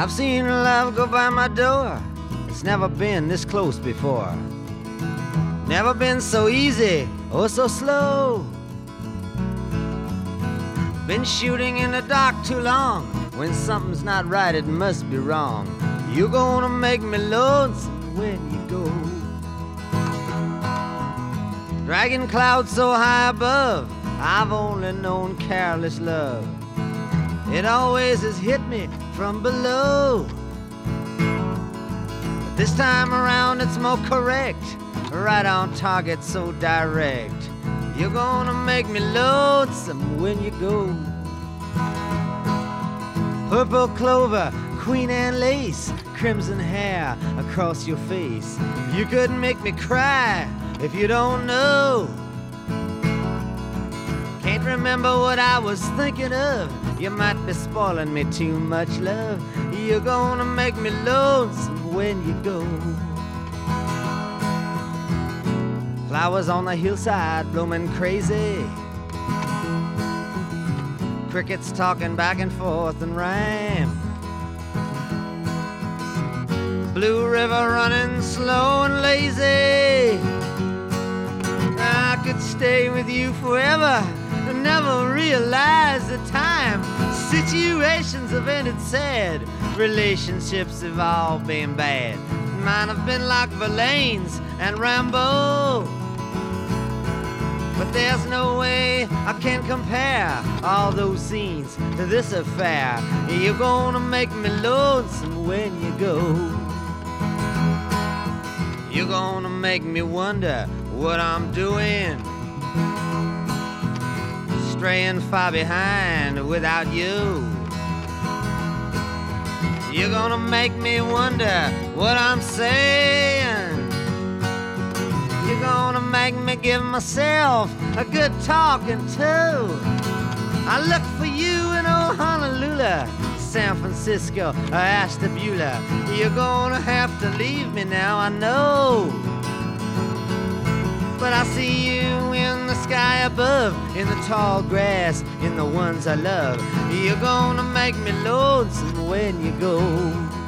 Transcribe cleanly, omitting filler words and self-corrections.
I've seen love go by my door. It's never been this close before. Never been so easy or so slow. Been shooting in the dark too long. When something's not right, it must be wrong. You're gonna make me lonesome when you go. Dragging clouds so high above, I've only known careless love. It always has hit me from below. But this time around it's more correct. Right on target, so direct. You're gonna make me lonesome when you go. Purple clover, Queen Anne lace, crimson hair across your face. You couldn't make me cry if you don't know. Can't remember what I was thinking of. You might be spoiling me too much, love. You're gonna make me lonesome when you go. Flowers on the hillside blooming crazy. Crickets talking back and forth in rhyme. Blue river running slow and lazy. I could stay with you forever and never realize the time. Situations have ended sad. Relationships have all been bad. Mine have been like Verlaine's and Rambo. But there's no way I can compare all those scenes to this affair. You're gonna make me lonesome when you go. You're gonna make me wonder what I'm doing, straying far behind without you. You're gonna make me wonder what I'm saying. You're gonna make me give myself a good talking to. I look for you in old Honolulu, San Francisco, or Ashtabula. You're gonna have to leave me now, I know. But I see you in the sky above, in the tall grass, in the ones I love. You're gonna make me lonesome when you go.